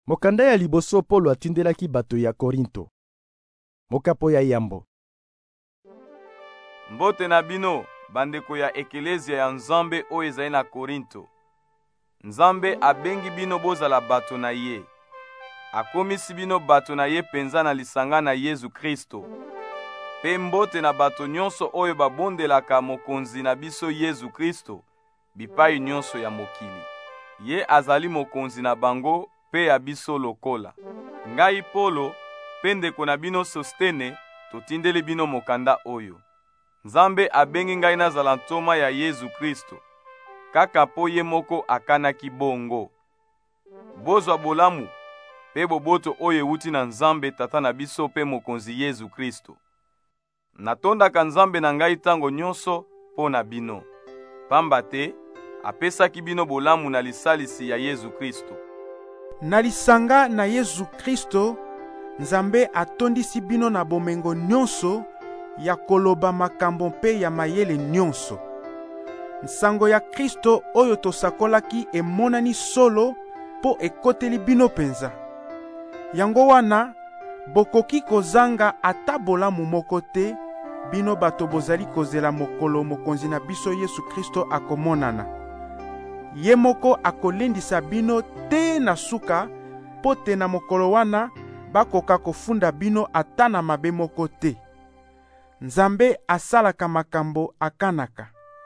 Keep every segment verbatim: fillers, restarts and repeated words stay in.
Mokanda ya liboso Polo atindelaki bato ya Korinto. Mokapo ya yambo. Mbote na bino, bandeko ya ekelezia ya Nzambe oyo ezali na Korinto. Nzambe abengi bino bozala bato na ye. Akomisi bino bato na ye penza na lisanga na Yesu Kristo. Pe mbote na bato nyonso oyo babondelaka mokonzi na biso Yesu Kristo, bipai nyonso ya mokili. Ye azali mokonzi na bango pe ya biso lokola. Ngai Polo, pe ndeko na bino Sostene, totindeli bino mokanda oyo. Nzambe abengi ngai nazala ntoma ya Yesu Kristo. Kaka po ye moko akanaki bongo. Bozwa bolamu, pe boboto oyo ewuti na Nzambe tata na biso pe mokonzi Yesu Kristo. Natondaka Nzambe na ngai tango nyonso po na bino. Pamba te, apesaki bino bolamu na lisalisi ya Yesu Kristo. Na lisanga na Yesu Kristo, Nzambe atondisi bino na bomengo nyonso ya koloba makambo mpe ya mayele nyonso. Nsango ya Kristo oyo tosakolaki emonani solo po ekoteli bino penza. Yango wana, bokoki kozanga ata bolamu moko te, bino bato bozali kozela mokolo mokonzi na biso Yesu Kristo akomonana. Ye moko akolendisa bino te na suka, po te na mokolo wana bakoka kofunda bino ata na mabe moko te. Nzambe asalaka makambo akanaka.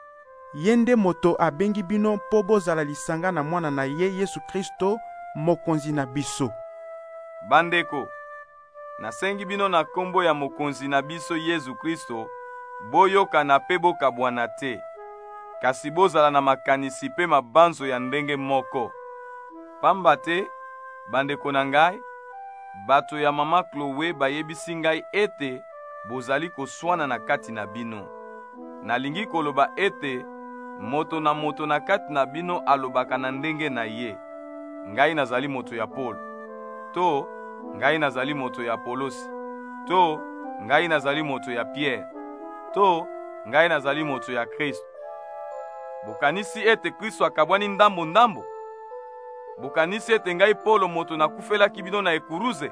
Yende moto abengi bino po bozala lisanga na mwana na ye Yesu Kristo mokonzi na biso. Bandeko, nasengi bino na kombo ya mokonzi na biso Yesu Kristo, boyoka na pe bokabwana te. Kasi bozala na makanisi pe mabanzo ya ndenge moko. Pamba te, bandeko na ngai, bato ya mama Chloe bayebisi ngai ete bozali koswana na kati na bino. Nalingi koloba ete moto na moto na kati na bino alobaka na ndenge na ye. Ngai nazali moto ya Polo. To, ngai nazali moto ya Apolosi. To, ngai nazali moto ya Pierre. To, ngai nazali moto ya Kristo. Bokanisi ete Kristo akabwani ndambo ndambo. Bokanisi ete ngai Polo moto na kufelaki bino na ekuruze.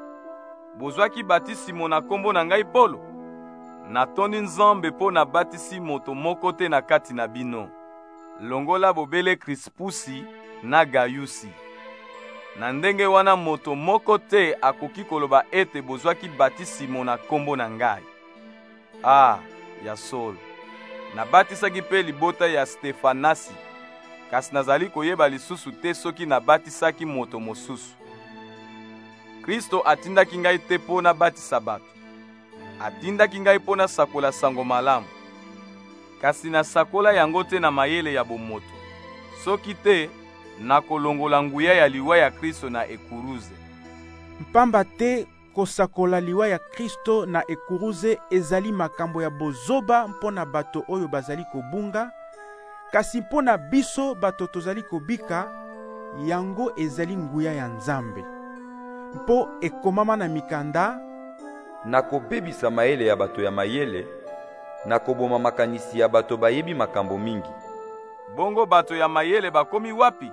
Bozwaki batisimo na kombo na ngai Polo. Natondi Nzambe po na batisi moto moko te na kati na bino. Longola bobele Krispusi na Gayusi. Na ndenge wana moto moko te akoki koloba ete bozwaki batisimo na kombo na ngai. Ah, ya solo. Nabatisaki pe libota ya Stefanasi. Kasi nazali koyeba lisusu te soki nabatisaki moto mosusu. Kristo atindaki ngai te po na batisa bato. Atindaki ngai po na sakola sango malamu. Kasi na sakola yango te na mayele ya bomoto. Soki te, nakolongola nguya ya liwa ya Kristo na ekuruze. Mpamba te kosakola liwa ya Kristo na ekuruze ezali makambo ya bozoba mpona bato oyo bazali kobunga, kasi mpona biso bato tozali kobika, yango ezali nguya ya Nzambe. Mpo ekomama na mikanda, nakobebisa mayele ya bato ya mayele, nakoboma makanisi ya bato bayebi makambo mingi. Bongo bato ya mayele bakomi wapi?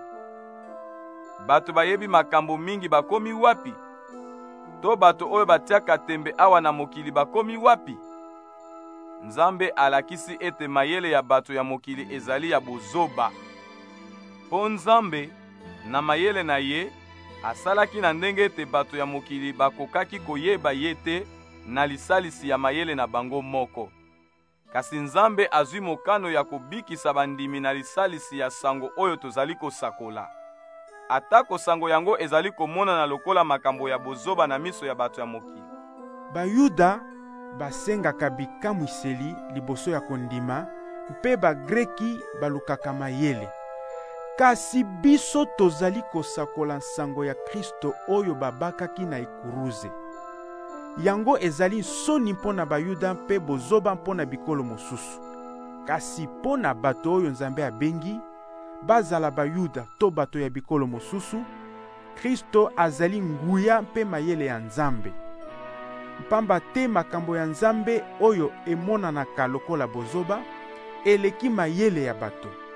Bato bayebi makambo mingi bakomi wapi? To bato oyo batiaka tembe awa na mokili bakomi wapi? Nzambe alakisi ete mayele ya bato ya mokili ezali ya bozoba. Po Nzambe, na mayele na ye, asalaki na ndenge ete bato ya mokili bakokaki koyeba ye te na lisalisi ya mayele na bango moko. Kasi Nzambe azwi mokano ya kobikisa bandimi na lisalisi ya sango oyo tozali kosakola. Atako sango yango ezali komona na lokola makambo ya bozoba na miso ya bato ya mokili. Bayuda basengaka bikamwiseli liboso ya kondima, mpe bagreki balukaka mayele. Kasi biso tozali kosakola sango ya Kristo oyo babakaki na ekuruze. Yango ezali soni mpona Bayuda mpe bozoba mpona bikolo mosusu. Kasi mpona bato oyo Nzambe abengi, bazala Bayuda to bato ya bikolo mosusu, Kristo azali nguya mpe mayele ya Nzambe. Mpamba te makambo ya Nzambe oyo emonanaka lokola bozoba, eleki mayele ya bato.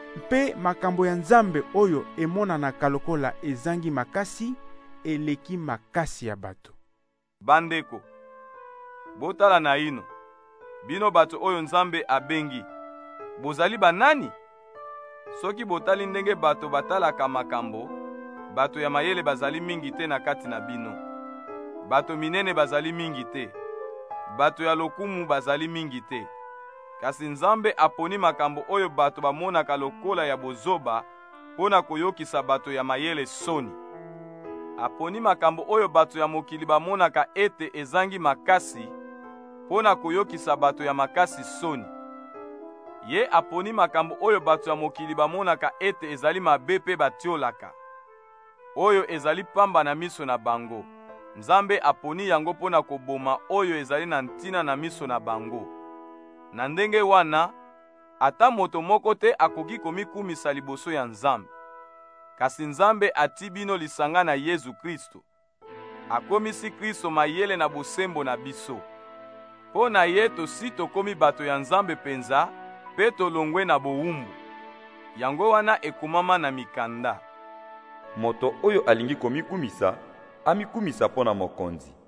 mpe makambo ya Nzambe oyo emonanaka lokola ezangi makasi eleki makasi ya bato. Bandeko, botala na ino, bino bato oyo Nzambe abengi, bozali banani? Soki botali ndenge bato batalaka makambo, bato ya mayele bazali mingi te na kati na bino. Bato minene bazali mingi te, bato ya lokumu bazali mingi te. Kasi Nzambe aponi makambo oyo bato bamonaka lokola ya bozoba pona koyokisa bato ya mayele soni. Aponi makambo oyo bato ya mokili bamonaka ete ezangi makasi pona koyokisa bato ya makasi soni. Ye aponi makambo oyo bato ya mokili bamonaka ete ezali mabe pe batiolaka, oyo ezali pamba na miso na bango. Nzambe aponi yango pona koboma oyo ezali na ntina na miso na bango. Na ndenge wana, ata moto moko te akoki komikumisa liboso ya Nzambe. Kasi Nzambe ati bino lisanga na Yesu Kristo. Akomisi Kristo mayele na bosembo na biso. Po na ye tosi tokomi bato ya Nzambe penza, pe tolongwe na bowumbu. Yango wana ekomama na mikanda. Moto oyo alingi komikumisa, amikumisa pona mokonzi.